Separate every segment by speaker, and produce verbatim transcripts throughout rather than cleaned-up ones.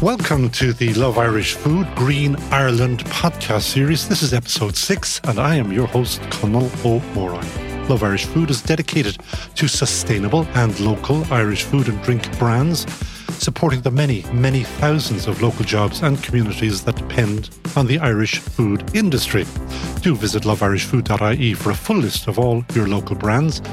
Speaker 1: Welcome to the Love Irish Food Green Ireland podcast series. This is episode six, and I am your host, Conal O'Morroy. Love Irish Food is dedicated to sustainable and local Irish food and drink brands, supporting the many, many thousands of local jobs and communities that depend on the Irish food industry. Do visit love irish food dot I E for a full list of all your local brands.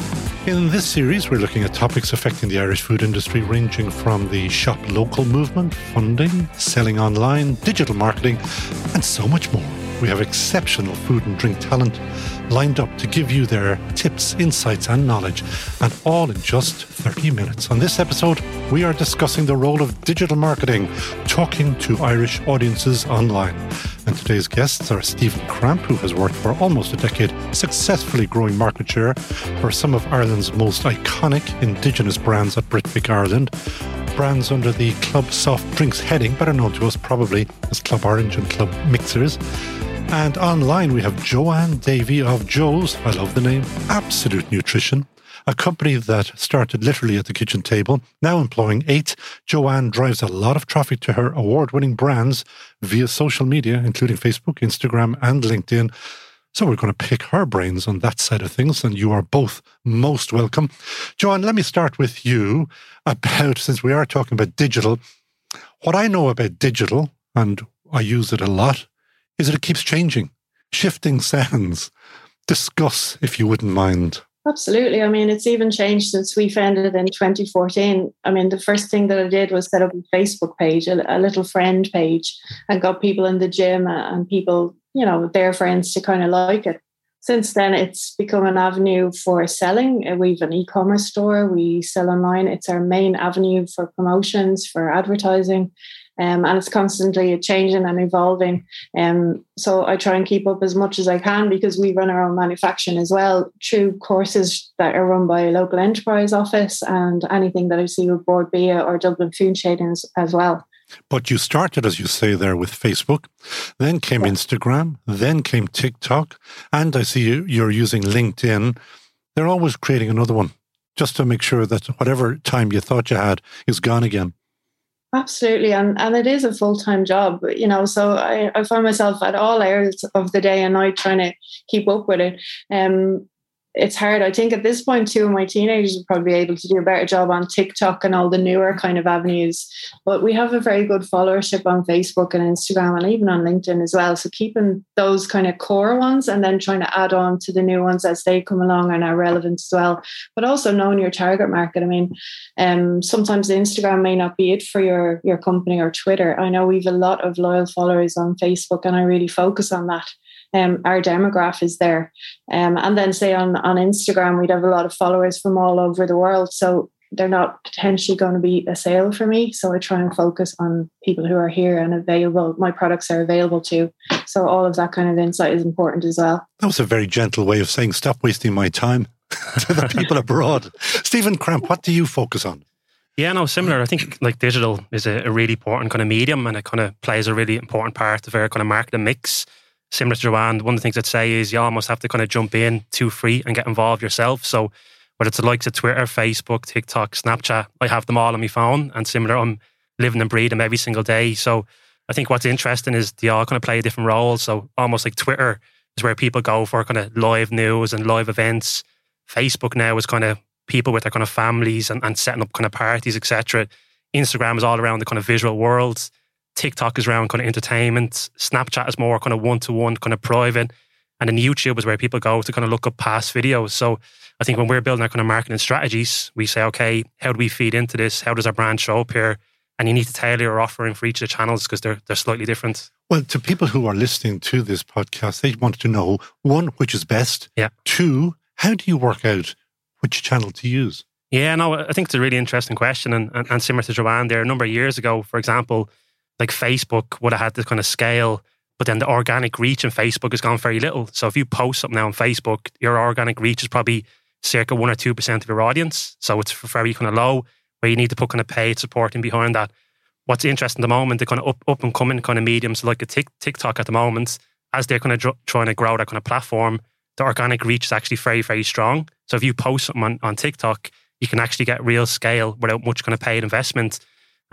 Speaker 1: In this series, we're looking at topics affecting the Irish food industry, ranging from the shop local movement, funding, selling online, digital marketing, and so much more. We have exceptional food and drink talent lined up to give you their tips, insights, and knowledge, and all in just thirty minutes. On this episode, we are discussing the role of digital marketing, talking to Irish audiences online. And today's guests are Stephen Cramp, who has worked for almost a decade, successfully growing market share for some of Ireland's most iconic Indigenous brands at Britvic Ireland. Brands under the Club Soft Drinks heading, better known to us probably as Club Orange and Club Mixers. And online we have Joanne Davey of Joe's, I love the name, Absolute Nutrition, a company that started literally at the kitchen table, now employing eight. Joanne drives a lot of traffic to her award-winning brands via social media, including Facebook, Instagram, and LinkedIn. So we're going to pick her brains on that side of things, and you are both most welcome. Joanne, let me start with you about, since we are talking about digital, what I know about digital, and I use it a lot, is that it keeps changing, shifting sands. Discuss, if you wouldn't mind.
Speaker 2: Absolutely. I mean, it's even changed since we founded in twenty fourteen. I mean, the first thing that I did was set up a Facebook page, a, a little friend page, and got people in the gym and people, you know, their friends to kind of like it. Since then, it's become an avenue for selling. We have an e-commerce store. We sell online. It's our main avenue for promotions, for advertising. Um, and it's constantly changing and evolving. Um, so I try and keep up as much as I can because we run our own manufacturing as well through courses that are run by a local enterprise office and anything that I see with Board B I A or Dublin Food Trading as, as well.
Speaker 1: But you started, as you say there, with Facebook, then came yeah. Instagram, then came TikTok, and I see you, you're using LinkedIn. They're always creating another one just to make sure that whatever time you thought you had is gone again.
Speaker 2: Absolutely. And, and it is a full-time job, you know, so I, I find myself at all hours of the day and night trying to keep up with it. Um, it's hard. I think at this point, two of my teenagers would probably be able to do a better job on TikTok and all the newer kind of avenues. But we have a very good followership on Facebook and Instagram and even on LinkedIn as well. So keeping those kind of core ones and then trying to add on to the new ones as they come along and are relevant as well. But also knowing your target market. I mean, um, sometimes Instagram may not be it for your, your company or Twitter. I know we've a lot of loyal followers on Facebook and I really focus on that. Um, our demographic is there. Um, and then say on, on Instagram, we'd have a lot of followers from all over the world. So they're not potentially going to be a sale for me. So I try and focus on people who are here and available. My products are available too. So all of that kind of insight is important as well.
Speaker 1: That was a very gentle way of saying, stop wasting my time to the people abroad. Stephen Cramp, what do you focus on?
Speaker 3: Yeah, no, similar. I think like digital is a, a really important kind of medium and it kind of plays a really important part of our kind of marketing mix. Similar to Joanne, one of the things I'd say is you almost have to kind of jump in too free and get involved yourself. So whether it's the likes of Twitter, Facebook, TikTok, Snapchat, I have them all on my phone and similar, I'm living and breathing them every single day. So I think what's interesting is they all kind of play different roles. So almost like Twitter is where people go for kind of live news and live events. Facebook now is kind of people with their kind of families and, and setting up kind of parties, et cetera. Instagram is all around the kind of visual world. TikTok is around kind of entertainment. Snapchat is more kind of one-to-one, kind of private. And then YouTube is where people go to kind of look up past videos. So I think when we're building our kind of marketing strategies, we say, okay, how do we feed into this? How does our brand show up here? And you need to tailor your offering for each of the channels because they're they're slightly different.
Speaker 1: Well, to people who are listening to this podcast, they want to know, one, which is best?
Speaker 3: Yeah.
Speaker 1: Two, how do you work out which channel to use?
Speaker 3: Yeah, no, I think it's a really interesting question. And, and, and similar to Joanne there, a number of years ago, for example, like Facebook would have had this kind of scale, but then the organic reach in Facebook has gone very little. So if you post something now on Facebook, your organic reach is probably circa one or two percent of your audience. So it's very kind of low, where you need to put kind of paid support in behind that. What's interesting at the moment, the kind of up, up and coming kind of mediums like a TikTok at the moment, as they're kind of dr- trying to grow that kind of platform, the organic reach is actually very, very strong. So if you post something on, on TikTok, you can actually get real scale without much kind of paid investment.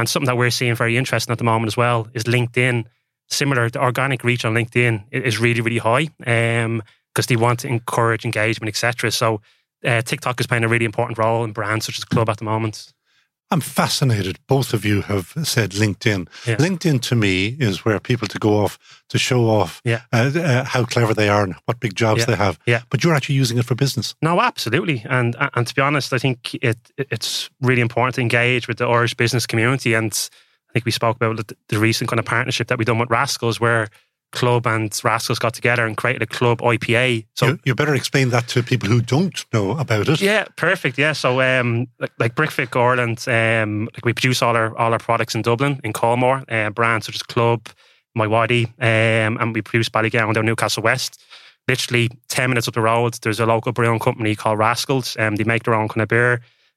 Speaker 3: And something that we're seeing very interesting at the moment as well is LinkedIn. Similar, the organic reach on LinkedIn is really, really high um, because they want to encourage engagement, et cetera. So uh, TikTok is playing a really important role in brands such as Club at the moment.
Speaker 1: I'm fascinated. Both of you have said LinkedIn.
Speaker 3: Yeah.
Speaker 1: LinkedIn to me is where people to go off to show off
Speaker 3: yeah.
Speaker 1: uh, uh, how clever they are and what big jobs
Speaker 3: yeah.
Speaker 1: they have.
Speaker 3: Yeah.
Speaker 1: But you're actually using it for business.
Speaker 3: No, absolutely. And and to be honest, I think it it's really important to engage with the Irish business community. And I think we spoke about the, the recent kind of partnership that we've done with Rascals, where Club and Rascals got together and created a Club I P A. So
Speaker 1: you, you better explain that to people who don't know about it.
Speaker 3: Yeah, perfect. Yeah, so um, like, like Brickfit Ireland, um, like we produce all our all our products in Dublin, in Colmore, uh, brands such as Club, My Waddy, um, and we produce Ballygowan down Newcastle West. Literally ten minutes up the road, there's a local brewing company called Rascals, and um, they make their own kind of beer.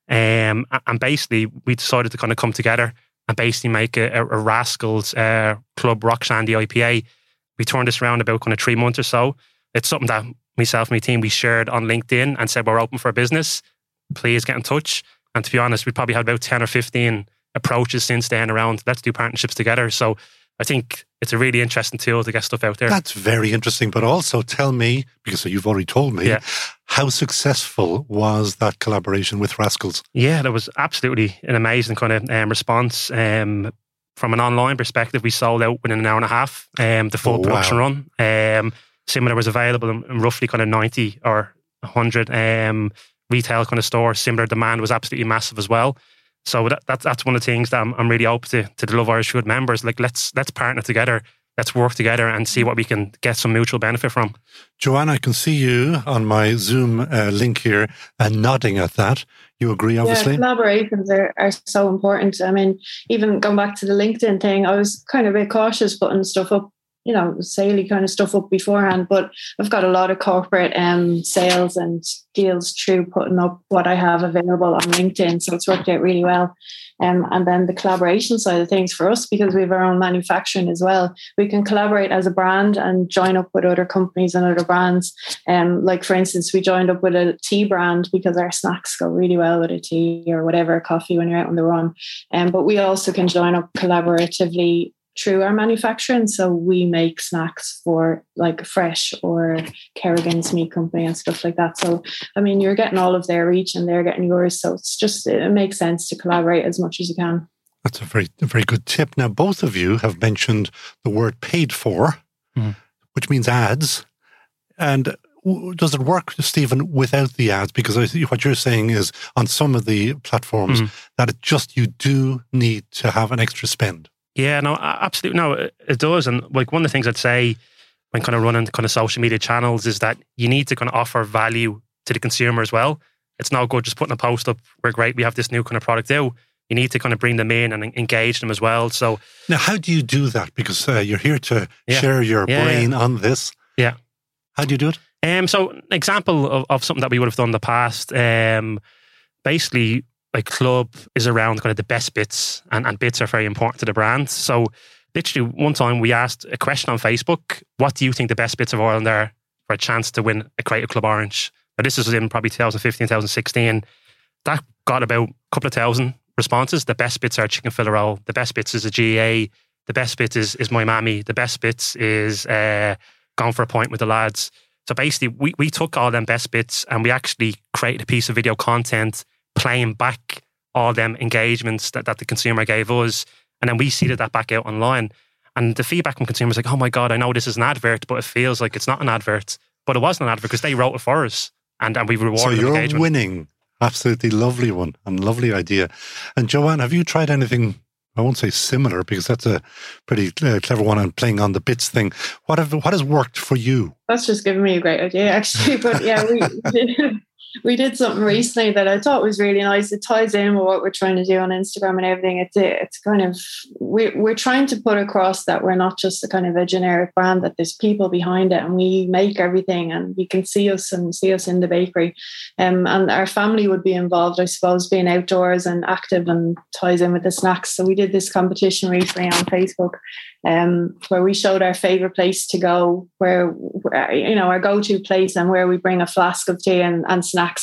Speaker 3: Um, and basically, we decided to kind of come together and basically make a, a, a Rascals uh, Club Rock Shandy I P A. We turned this around about kind of three months or so. It's something that myself and my team, we shared on LinkedIn and said, we're open for business. Please get in touch. And to be honest, we probably had about ten or fifteen approaches since then around, let's do partnerships together. So I think it's a really interesting tool to get stuff out there.
Speaker 1: That's very interesting. But also tell me, because you've already told me,
Speaker 3: yeah.
Speaker 1: how successful was that collaboration with Rascals?
Speaker 3: Yeah, that was absolutely an amazing kind of um, response. Um, From an online perspective, we sold out within an hour and a half, um, the full
Speaker 1: oh,
Speaker 3: production
Speaker 1: wow.
Speaker 3: run. Um, Similar was available in, in roughly kind of ninety or one hundred um, retail kind of stores. Similar demand was absolutely massive as well. So that, that that's one of the things that I'm, I'm really open to, to the Love Irish Food members. Like, let's let's partner together. Let's work together and see what we can get some mutual benefit from.
Speaker 1: Joanne, I can see you on my Zoom uh, link here and nodding at that. You agree, obviously?
Speaker 2: Yeah, collaborations are, are so important. I mean, even going back to the LinkedIn thing, I was kind of a bit cautious putting stuff up, you know, saley kind of stuff up beforehand, but I've got a lot of corporate um, sales and deals through putting up what I have available on LinkedIn. So it's worked out really well. Um, and then the collaboration side of things for us, because we have our own manufacturing as well, we can collaborate as a brand and join up with other companies and other brands. Um, like, for instance, we joined up with a tea brand because our snacks go really well with a tea or whatever, coffee when you're out on the run. Um, but we also can join up collaboratively through our manufacturing. So we make snacks for like Fresh or Kerrigan's Meat Company and stuff like that. So, I mean, you're getting all of their reach and they're getting yours. So it's just, it makes sense to collaborate as much as you can.
Speaker 1: That's a very, a very good tip. Now, both of you have mentioned the word paid for, mm. which means ads. And does it work, Stephen, without the ads? Because I think what you're saying is on some of the platforms mm. that it just, you do need to have an extra spend.
Speaker 3: Yeah, no, absolutely. No, it does. And like one of the things I'd say when kind of running kind of social media channels is that you need to kind of offer value to the consumer as well. It's not good just putting a post up, we're great, we have this new kind of product out. You need to kind of bring them in and engage them as well. So
Speaker 1: now, how do you do that? Because uh, you're here to
Speaker 3: yeah.
Speaker 1: share your
Speaker 3: yeah,
Speaker 1: brain
Speaker 3: yeah.
Speaker 1: on this.
Speaker 3: Yeah.
Speaker 1: How do you do it?
Speaker 3: Um, so an example of, of something that we would have done in the past, um, basically, like Club is around kind of the best bits, and, and bits are very important to the brand. So literally one time we asked a question on Facebook, what do you think the best bits of Ireland are for a chance to win a Creative Club Orange? Now this was in probably twenty fifteen, twenty sixteen. That got about a couple of thousand responses. The best bits are chicken fillet roll. The best bits is a G A. The best bits is, is my mammy. The best bits is uh, going for a pint with the lads. So basically we, we took all them best bits and we actually created a piece of video content playing back all them engagements that, that the consumer gave us. And then we seeded that back out online. And the feedback from consumers like, oh my God, I know this is an advert, but it feels like it's not an advert. But it wasn't an advert because they wrote it for us. And, and we rewarded
Speaker 1: so you're
Speaker 3: engagement.
Speaker 1: Winning. Absolutely lovely one and lovely idea. And Joanne, have you tried anything, I won't say similar because that's a pretty uh, clever one on playing on the bits thing. What have what has worked for you?
Speaker 2: That's just given me a great idea, actually. But yeah, we did, we did something recently that I thought was really nice. It ties in with what we're trying to do on Instagram and everything. It's it's kind of, we're, we're trying to put across that we're not just a kind of a generic brand, that there's people behind it and we make everything and you can see us and see us in the bakery. Um, and our family would be involved, I suppose, being outdoors and active, and ties in with the snacks. So we did this competition recently on Facebook um, where we showed our favourite place to go, where, where, you know, our go-to place, and where we bring a flask of tea and, and snacks.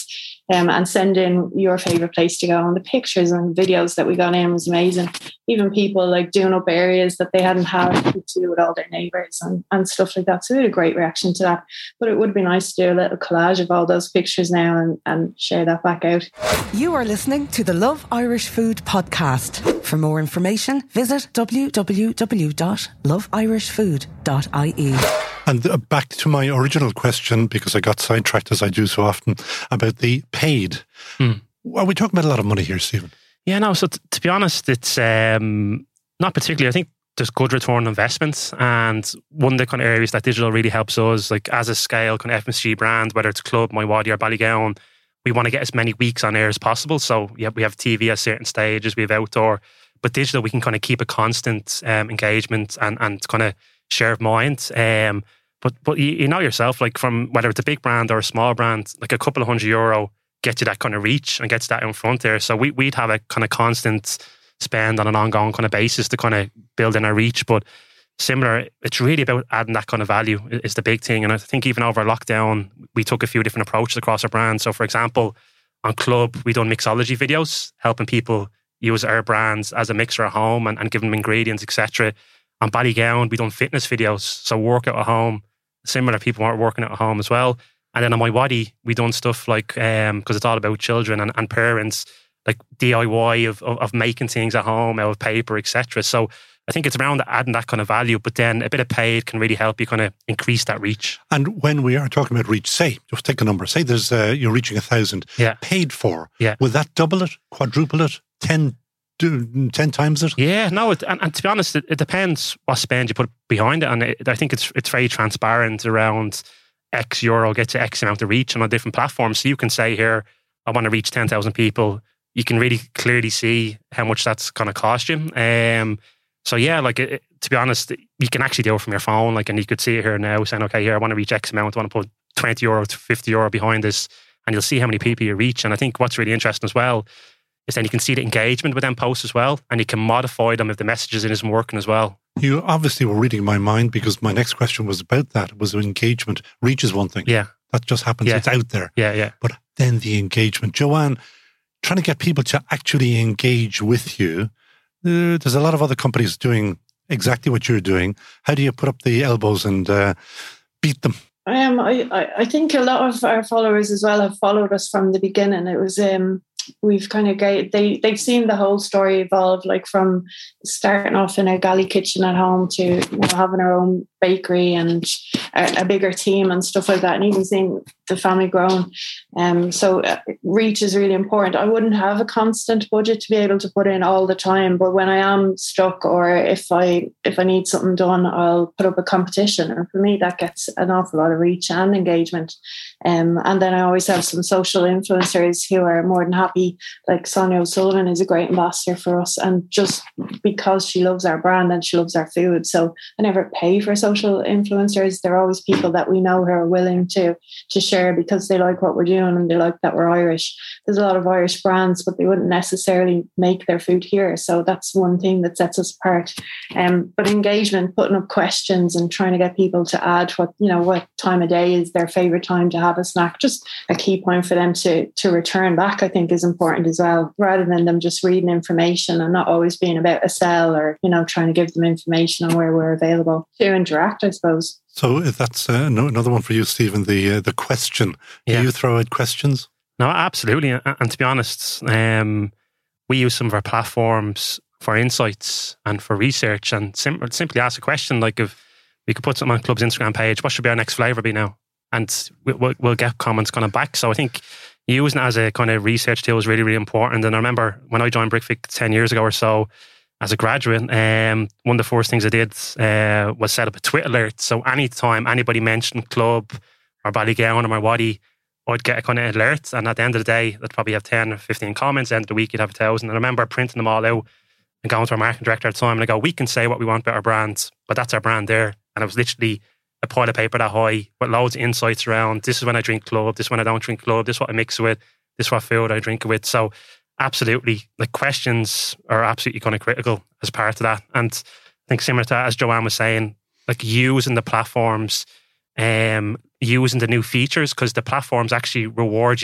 Speaker 2: um, and send in your favorite place to go. And the pictures and videos that we got in was amazing. Even people like doing up areas that they hadn't had to do with all their neighbours and, and stuff like that. So we had a great reaction to that. But it would be nice to do a little collage of all those pictures now and, and share that back out.
Speaker 4: You are listening to the Love Irish Food podcast. For more information, visit w w w dot love irish food dot i e.
Speaker 1: And uh, back to my original question, because I got sidetracked as I do so often, about the paid. Hmm. Are we talking about a lot of money here, Stephen?
Speaker 3: Yeah, no. So t- to be honest, it's um, not particularly. I think there's good return on investments, and one of the kind of areas that digital really helps us, like as a scale kind of F M C G brand, whether it's Club, My Wadi or Ballygowan, we want to get as many weeks on air as possible. So yeah, we have T V at certain stages, we have outdoor, but digital we can kind of keep a constant um, engagement and and kind of share of mind. Um, but but you, you know yourself, like from whether it's a big brand or a small brand, like a couple of hundred euro gets you that kind of reach and gets that in front there. So we we'd have a kind of constant spend on an ongoing kind of basis to kind of build in our reach. But similar, it's really about adding that kind of value is the big thing. And I think even over lockdown, we took a few different approaches across our brand. So for example, on Club, we done mixology videos, helping people use our brands as a mixer at home and, and giving them ingredients, et cetera. On Ballygowan, we done fitness videos, so workout at home. Similar, people aren't working out at home as well. And then on My Wadi, we done stuff like, um, because it's all about children and, and parents, like D I Y of, of of making things at home out of paper, et cetera. So I think it's around adding that kind of value, but then a bit of paid can really help you kind of increase that reach.
Speaker 1: And when we are talking about reach, say, just take a number, say there's uh, you're reaching a thousand,
Speaker 3: yeah.
Speaker 1: paid for,
Speaker 3: yeah.
Speaker 1: will that double it, quadruple it, ten, do, ten times it?
Speaker 3: Yeah, no, it, and, and to be honest, it, it depends what spend you put behind it, and it, I think it's it's very transparent around X euro gets you X amount of reach on a different platform. So you can say here, I want to reach ten thousand people. You can really clearly see how much that's going to cost you. Um, so yeah, like it, to be honest, you can actually do it from your phone. Like, and you could see it here now, saying, okay, here I want to reach X amount. I want to put twenty euro to fifty euro behind this, and you'll see how many people you reach. And I think what's really interesting as well is then you can see the engagement with them posts as well, and you can modify them if the messages isn't working as well.
Speaker 1: You obviously were reading my mind, because my next question was about that. Was engagement. Reach is one thing.
Speaker 3: Yeah,
Speaker 1: that just happens.
Speaker 3: Yeah.
Speaker 1: It's out there.
Speaker 3: Yeah, yeah.
Speaker 1: But then the engagement, Joanne, trying to get people to actually engage with you. Uh, there's a lot of other companies doing exactly what you're doing. How do you put up the elbows and uh, beat them?
Speaker 2: Um, I, I think a lot of our followers as well have followed us from the beginning. It was um, we've kind of got, they they've seen the whole story evolve, like from starting off in a galley kitchen at home to, you know, having our own bakery and a, a bigger team and stuff like that, and even seeing the family grown. Um, so uh, reach is really important. I wouldn't have a constant budget to be able to put in all the time, but when I am stuck, or if I if I need something done, I'll put up a competition, and for me that gets an awful lot of reach and engagement. Um, and then I always have some social influencers who are more than happy, like Sonia O'Sullivan is a great ambassador for us, and just because she loves our brand and she loves our food. So I never pay for social influencers. They're always people that we know who are willing to to share because they like what we're doing and they like that we're Irish. There's a lot of Irish brands, but they wouldn't necessarily make their food here. So that's one thing that sets us apart. Um, but engagement, putting up questions and trying to get people to add what, you know, what time of day is their favourite time to have a snack. Just a key point for them to to return back, I think, is important as well, rather than them just reading information and not always being about a sell, or, you know, trying to give them information on where we're available to interact, I suppose.
Speaker 1: So if that's uh, another one for you, Stephen, the uh, the question. Do yeah. you throw out questions?
Speaker 3: No, absolutely. And, and to be honest, um, we use some of our platforms for insights and for research, and sim- simply ask a question like, if we could put something on Club's Instagram page, what should be our next flavour be now? And we'll, we'll get comments kind of back. So I think using it as a kind of research tool is really, really important. And I remember when I joined Brickfix ten years ago or so, as a graduate, um, one of the first things I did uh, was set up a Twitter alert. So anytime anybody mentioned Club or Ballygowan or My Wadi, I'd get a kind of alert. And at the end of the day, I'd probably have ten or fifteen comments. At the end of the week, you'd have a thousand. And I remember printing them all out and going to our marketing director at the time and I go, we can say what we want about our brands, but that's our brand there. And it was literally a pile of paper that high with loads of insights around, this is when I drink Club, this is when I don't drink Club, this is what I mix it with, this is what food I drink it with. So absolutely, like, questions are absolutely kind of critical as part of that. And I think similar to that, as Joanne was saying, like using the platforms, um, using the new features, because the platforms actually reward you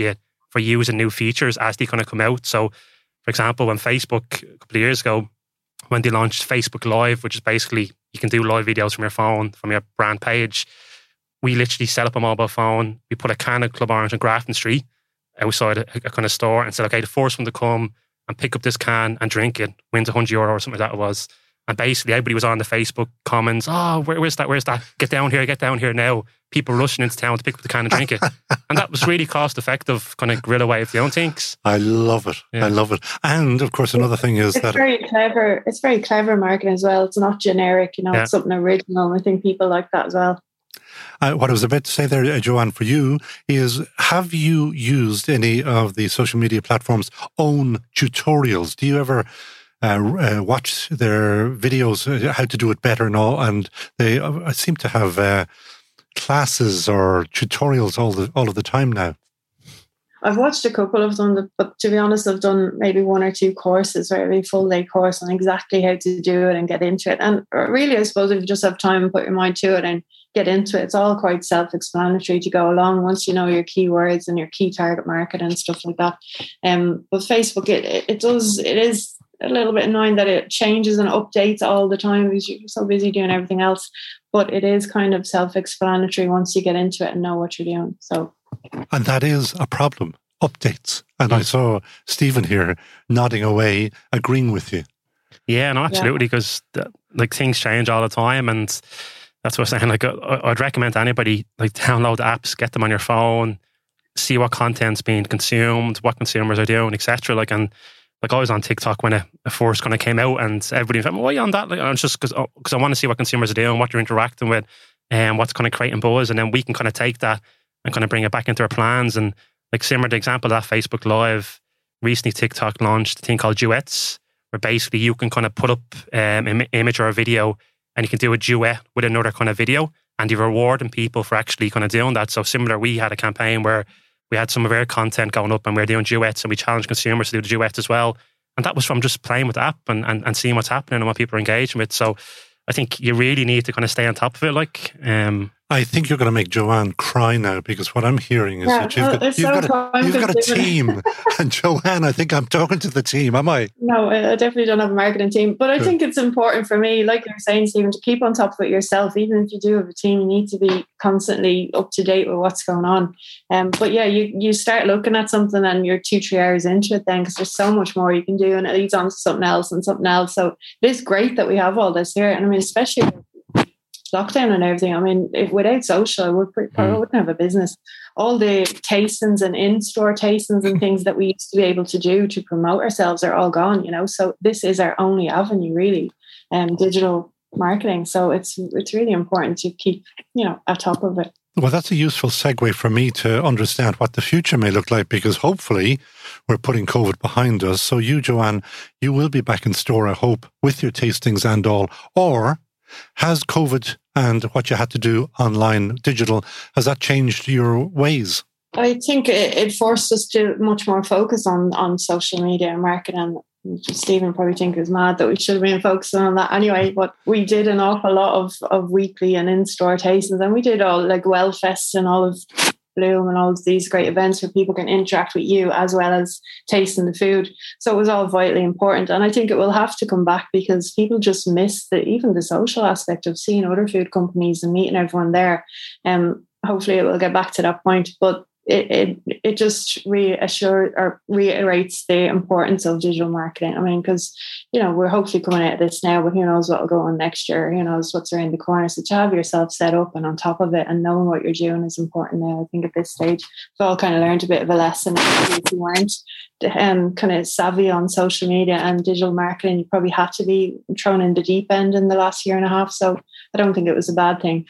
Speaker 3: for using new features as they kind of come out. So, for example, when Facebook, a couple of years ago, when they launched Facebook Live, which is basically you can do live videos from your phone, from your brand page, we literally set up a mobile phone. We put a can of Club Orange on Grafton Street outside a, a kind of store and said, okay, the first one to come and pick up this can and drink it wins one hundred euro or something like that it was. And basically everybody was on the Facebook comments, oh, where, where's that, where's that? Get down here, get down here now. People rushing into town to pick up the can and drink it. And that was really cost effective, kind of guerrilla way of doing things.
Speaker 1: I love it. Yeah. I love it. And of course, another thing is
Speaker 2: it's
Speaker 1: that...
Speaker 2: It's very clever. It's very clever marketing as well. It's not generic, you know, yeah. It's something original. I think people like that as well.
Speaker 1: Uh, what I was about to say there, uh, Joanne, for you is, have you used any of the social media platforms' own tutorials? Do you ever uh, uh, watch their videos, uh, how to do it better and all? And they uh, seem to have uh, classes or tutorials all the all of the time now.
Speaker 2: I've watched a couple of them, but to be honest, I've done maybe one or two courses, right, a full day course on exactly how to do it and get into it. And really, I suppose if you just have time and put your mind to it and get into it, it's all quite self-explanatory to go along once you know your keywords and your key target market and stuff like that. Um, but Facebook, it, it, it does, it is a little bit annoying that it changes and updates all the time because you're so busy doing everything else. But it is kind of self-explanatory once you get into it and know what you're doing. So.
Speaker 1: And that is a problem, updates. And I saw Stephen here nodding away, agreeing with you.
Speaker 3: Yeah, no, absolutely, because yeah. like things change all the time, and that's what I'm saying. Like, I'd recommend to anybody, like, download the apps, get them on your phone, see what content's being consumed, what consumers are doing, et cetera. Like, and like I was on TikTok when it first kind of came out, and everybody was like, "Why are you on that?" Like, it's just because because I want to see what consumers are doing, what they're interacting with, and what's kind of creating buzz, and then we can kind of take that and kind of bring it back into our plans. And like similar to the example of that Facebook Live, recently TikTok launched a thing called duets, where basically you can kind of put up um, an image or a video and you can do a duet with another kind of video, and you're rewarding people for actually kind of doing that. So similar, we had a campaign where we had some of our content going up and we we're doing duets, and we challenged consumers to do the duets as well. And that was from just playing with the app and, and, and seeing what's happening and what people are engaging with. So I think you really need to kind of stay on top of it. Like, um,
Speaker 1: I think you're going to make Joanne cry now, because what I'm hearing is yeah, that you've got, you've so got, a, you've got a team. And Joanne, I think I'm talking to the team, am I?
Speaker 2: No, I definitely don't have a marketing team. But I Good. think it's important for me, like you're saying, Stephen, to keep on top of it yourself. Even if you do have a team, you need to be constantly up to date with what's going on. Um, but yeah, you, you start looking at something and you're two, three hours into it then, because there's so much more you can do, and it leads on to something else and something else. So it is great that we have all this here. And I mean, especially lockdown and everything. I mean, if without social, I would probably mm. wouldn't have a business. All the tastings and in-store tastings and things that we used to be able to do to promote ourselves are all gone, you know. So this is our only avenue, really, um, digital marketing. So it's it's really important to keep, you know, at top of it.
Speaker 1: Well, that's a useful segue for me to understand what the future may look like, because hopefully we're putting COVID behind us. So you, Joanne, you will be back in store, I hope, with your tastings and all. Or has COVID and what you had to do online, digital, has that changed your ways?
Speaker 2: I think it, it forced us to much more focus on, on social media and marketing. Stephen probably think it was mad that we should have been focusing on that anyway, but we did an awful lot of, of weekly and in-store tastings, and we did all like Wellfest and all of Bloom and all of these great events where people can interact with you as well as tasting the food. So it was all vitally important, and I think it will have to come back, because people just miss the even the social aspect of seeing other food companies and meeting everyone there. Um, hopefully it will get back to that point, but It, it it just reassures or reiterates the importance of digital marketing. I mean, because, you know, we're hopefully coming out of this now, but who knows what will go on next year? Who knows what's around the corner? So to have yourself set up and on top of it and knowing what you're doing is important now, I think, at this stage. We've all kind of learned a bit of a lesson. If you weren't um, kind of savvy on social media and digital marketing, you probably had to be thrown in the deep end in the last year and a half. So I don't think it was a bad thing.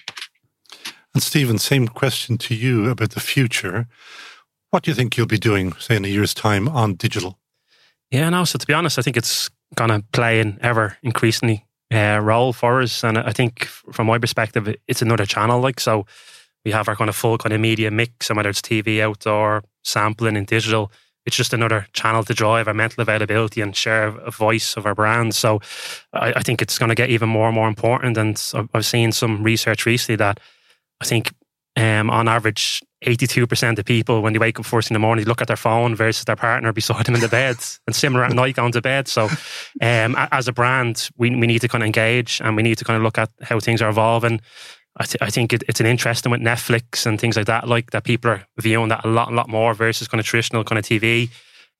Speaker 1: And Stephen, same question to you about the future. What do you think you'll be doing, say, in a year's time on digital?
Speaker 3: Yeah, no, so to be honest, I think it's going to play an ever increasingly uh, role for us. And I think from my perspective, it's another channel. Like, so we have our kind of full kind of media mix, and whether it's T V, outdoor, sampling and digital, it's just another channel to drive our mental availability and share a voice of our brand. So I, I think it's going to get even more and more important. And I've seen some research recently that I think um, on average, eighty-two percent of people, when they wake up first in the morning, look at their phone versus their partner beside them in the bed, and similar at night going to bed. So um, as a brand, we, we need to kind of engage, and we need to kind of look at how things are evolving. I, th- I think it, it's an interesting with Netflix and things like that, like that people are viewing that a lot, a lot more versus kind of traditional kind of T V.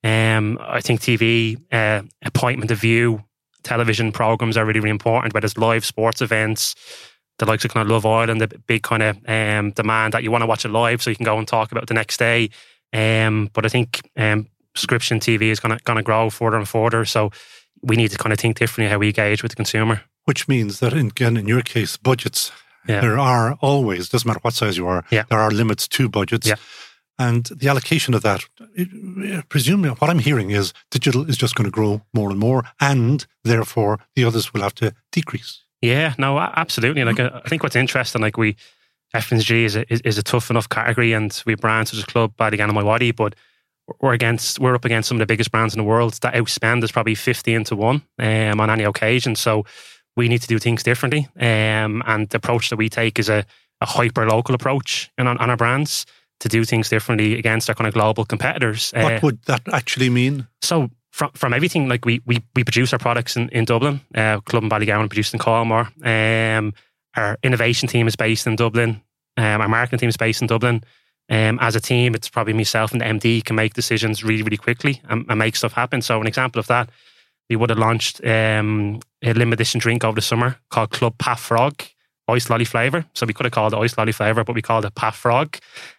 Speaker 3: Um, I think T V, uh, appointment of view, television programs are really, really important, whether it's live sports events, the likes of kind of Love Island, the big kind of um, demand that you want to watch it live so you can go and talk about it the next day. Um, but I think um, subscription T V is going to going to grow further and further. So we need to kind of think differently how we engage with the consumer. Which means that, in, again, in your case, budgets. Yeah. There are always, doesn't matter what size you are, yeah. there are limits to budgets. Yeah. And the allocation of that, it, presumably what I'm hearing is digital is just going to grow more and more, and therefore the others will have to decrease. Yeah, no, absolutely. Like I think what's interesting, like we, F M C G is a, is, is a tough enough category, and we have brands such as Club, Bad Animal Body, but we're against, we're up against some of the biggest brands in the world that outspend us probably fifteen to one um, on any occasion. So we need to do things differently. Um, and the approach that we take is a, a hyper-local approach on, on our brands to do things differently against our kind of global competitors. What uh, would that actually mean? So from from everything, like we we, we produce our products in, in Dublin, uh, Club and Ballygowan produced in Colmore. Um, our innovation team is based in Dublin. Um, our marketing team is based in Dublin. Um, as a team, it's probably myself and the M D can make decisions really, really quickly and, and make stuff happen. So an example of that, we would have launched um, a limited edition drink over the summer called Club Pat Frog, Ice Lolly flavour. So we could have called it Ice Lolly flavour, but we called it Pat Frog,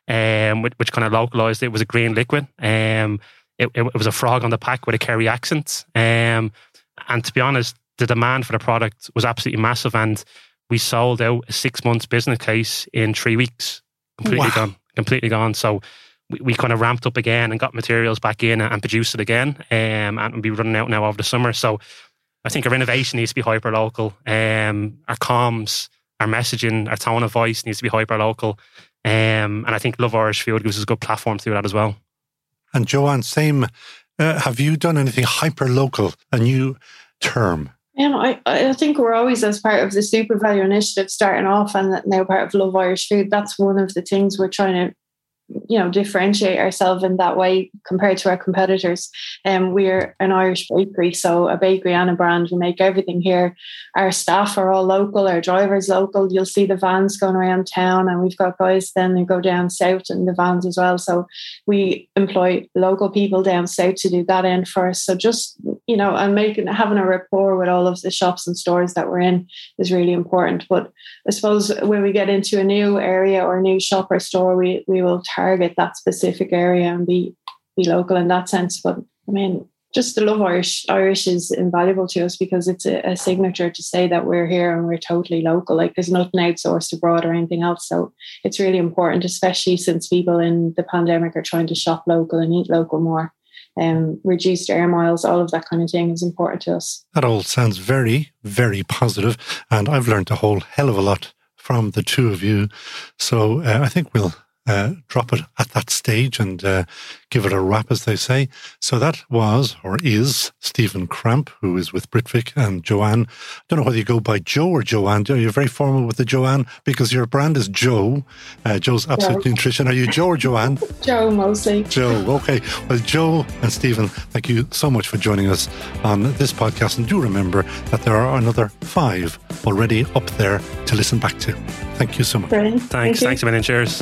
Speaker 3: um, which, which kind of localised it. It was a green liquid. Um, it, it, it was a frog on the pack with a Kerry accent. Um, and to be honest, the demand for the product was absolutely massive, and we sold out a six months business case in three weeks. Completely wow. gone. Completely gone. So we, we kind of ramped up again and got materials back in and, and produced it again. Um, and we'll be running out now over the summer. So I think our innovation needs to be hyper local. Um, our comms, our messaging, our tone of voice needs to be hyper local. Um, and I think Love Irish Food gives us a good platform to do that as well. And Joanne, same. Uh, have you done anything hyper local? A new term?
Speaker 2: Um, I, I think we're always, as part of the Super Value Initiative, starting off and now part of Love Irish Food. That's one of the things we're trying to, you know, differentiate ourselves in that way compared to our competitors. Um, we're an Irish bakery, so a bakery and a brand. We make everything here. Our staff are all local, our drivers local. You'll see the vans going around town, and we've got guys then who go down south in the vans as well. So we employ local people down south to do that end for us. So just, you know, and making having a rapport with all of the shops and stores that we're in is really important. But I suppose when we get into a new area or a new shop or store, we we will target that specific area and be be local in that sense. But I mean, just the Love Irish Irish is invaluable to us because it's a, a signature to say that we're here and we're totally local. Like there's nothing outsourced abroad or anything else. So it's really important, especially since people in the pandemic are trying to shop local and eat local more. Um, reduced air miles, all of that kind of thing is important to us. That all sounds very, very positive, and I've learned a whole hell of a lot from the two of you. So uh, I think we'll uh, drop it at that stage and uh, give it a wrap, as they say. So that was, or is, Stephen Cramp, who is with Britvic, and Joanne. I don't know whether you go by Joe or Joanne. You're very formal with the Joanne because your brand is Joe. Uh, Joe's Absolute Joe. Nutrition. Are you Joe or Joanne? Joe, mostly. Joe, okay. Well, Joe and Stephen, thank you so much for joining us on this podcast. And do remember that there are another five already up there to listen back to. Thank you so much. Brilliant. Thanks. Thank Thanks a million. Cheers.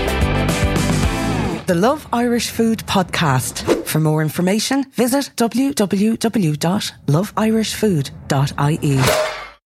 Speaker 4: The Love Irish Food Podcast. For more information, visit w w w dot love irish food dot i e.